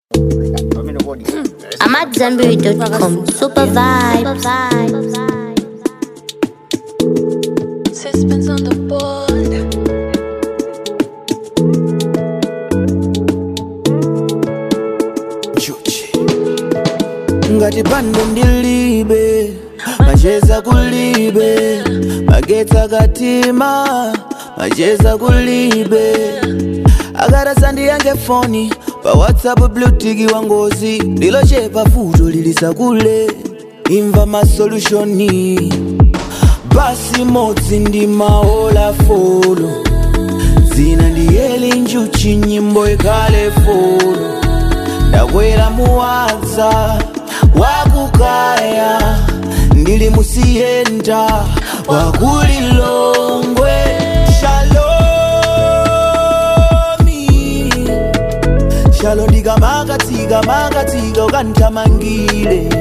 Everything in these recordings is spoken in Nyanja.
I'm at Zanberry.com. Super vibes. Suspense on the board. Ngati pando ndilibe macheza kulibe magetsa katima macheza kulibe agara sandi yange phone pa WhatsApp blue tiki wangozi lilo chepa futo lilisa kule imva ma solutioni basi motsi ndi maola folo zina ndiyeli njuchi nyimbo ikale folo ndakwera muwadza wakukaya ndili musiyenda wakulilongwe shalo ndikamakatsika makatsika ukandithamangile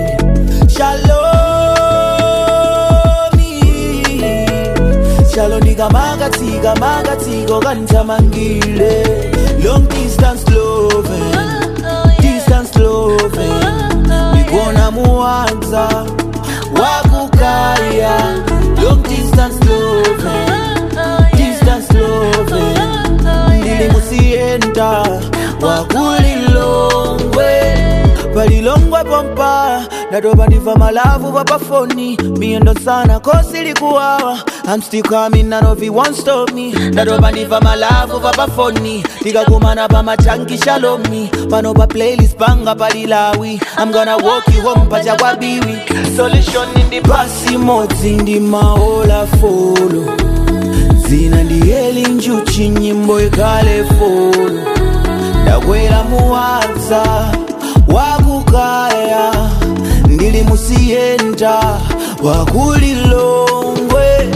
shalo ndikamakatsika makatsika ukandithamangile long distance loving distance loving nikona muwadza wakukaya long distance loving distance loving ndili musiyenda wakulilongwe palilongwe pompa ndatopa ndiva malavu papafoni miyendo sana kosi likuwawa I'm still coming, none of you won't stop me ndatopa ndiva malavu papafoni tikakumana pa machanki shalomi pano pa playlist panga palilawi I'm gonna walk you home pacha kwa biwi solution ndi pasi modzi ndi maola folo zina ndiyeli njuchi nyimbo ikale folo ndakwera muwadza wakukaya ndili musiyenda wakulilongwe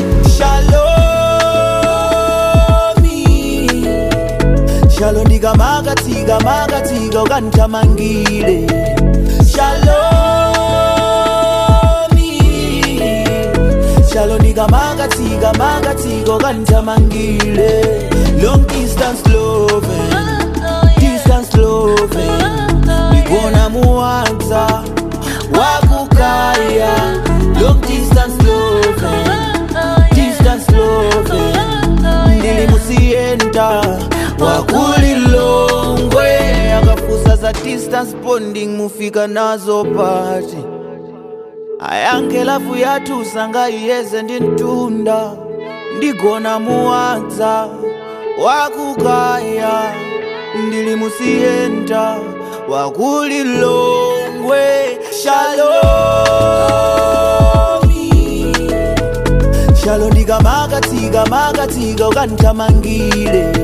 shalo ndikamakatsika makatsika ukandithamangile shalo ndikamakatsika makatsika ukandithamangile long distance loving distance loving nikona muwadza wakukaya long distance loving distance loving ndili musiyenda wakulilongwe akafusa za distance bonding mufika nazo pati ayange lafu yathu sangayiyeze ndi mtunda ndigona muwadza wakukaya ndili musiyenda wakulilongwe shalo ndikamakatsika makatsika ukandithamangile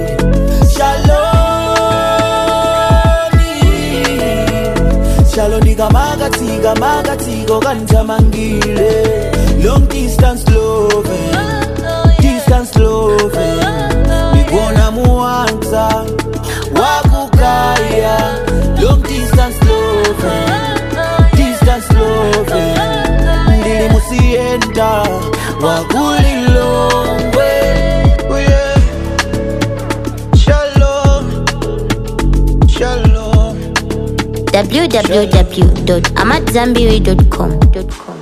shalo ndikamakatsika makatsika ukandithamangile long distance loving distance loving nikona muwadza wakukaya long distance loving distance loving ndili musiyenda wakulilongwe www.amatzambiri.com